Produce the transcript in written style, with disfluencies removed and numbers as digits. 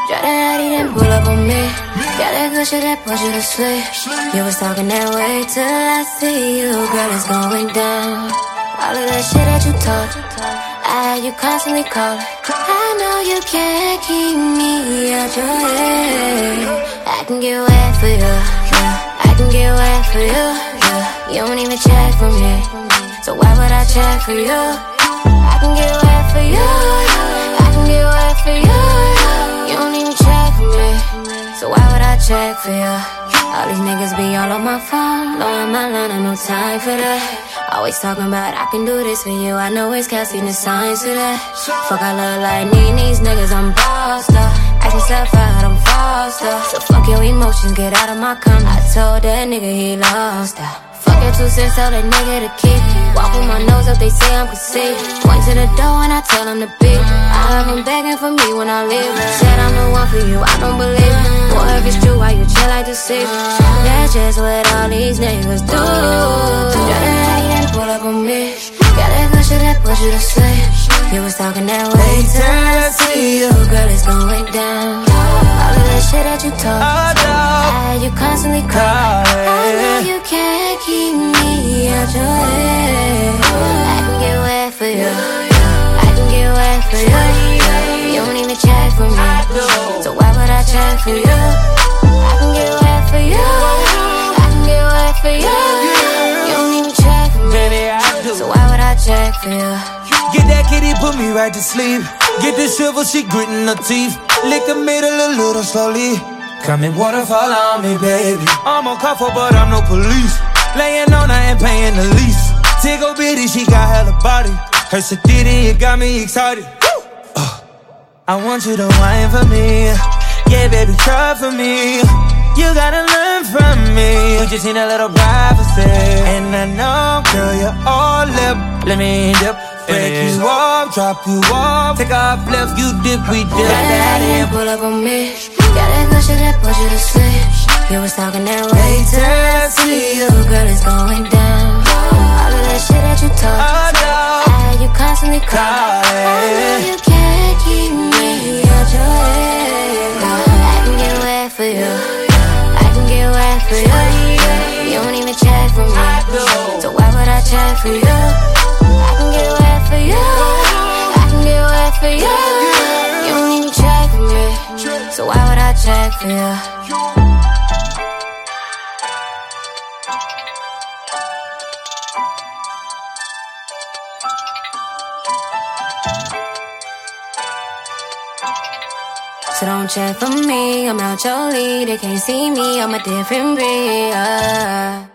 Try to hide it and pull up on me. Got that good shit that puts you to sleep. You was talking that way till I see you. Girl, it's going down. All of that shit that you talk, I had you constantly calling. I know you can't keep me out your head. I can get wet for you, yeah. I can get wet for you, yeah. You don't even check for me, so why would I check for you? I can get wet for you, yeah. I can get wet for you, yeah. You don't even check for me, so why would I check for you? All these niggas be all on my phone, blowing my line, I no time for that. Always talking about I can do this for you. I know it's casting the signs to that. Fuck, I look like these niggas, I'm bossed up. Acting stuff out, I'm false up. So fuck your emotions, get out of my comment. I told that nigga he lost out. Fuck your 2 cents, tell that nigga to keep. Walk with my nose up, they say I'm conceited. Point to the door and I tell him to beat. I have him begging for me when I leave. Said I'm the one for you, I don't believe it. Boy, if it's true, why you chill like the sea? That's just what all these niggas do. Pull up on me. Got that good shit that puts you to sleep. You was talking that way till I see you. Girl, it's going down. All of that shit that you talk, I had you constantly calling. I know you can't keep me out your head. I can get wet for you, I can get wet for you. You don't even check for me, so why would I check for you? I can get wet for you, I can get wet for you. You don't even check for me, baby, I do. So why would I check for you? Get that kitty, put me right to sleep. Get the silver, she gritting her teeth. Lick the middle a little slowly. Come and waterfall on me, baby. I'm on cuff her, but I'm no police. Laying on her and paying the lease. Tickle bitty, she got hella body. Her sedity, it got me excited. I want you to whine for me. Yeah, baby, try for me. You gotta learn from me. You just need a little privacy. And I know, girl, you're all lip. Let me dip. Break you off, drop you off. Take off left, you dip, we dip. Got that and pull up on me. Got that good shit that puts you to sleep. You was talking that way till I see you. Girl, it's going down. All of that shit that you talk, I had you constantly calling. I know you can't keep me out your head. I can get wet for you, I can get wet for you. You don't even check for me, so why would I check for you? I can get wet for you, I can get wet for you. You don't even check for me, so why would I check for you? So don't check for me, I'm out your league. They can't see me, I'm a different breed.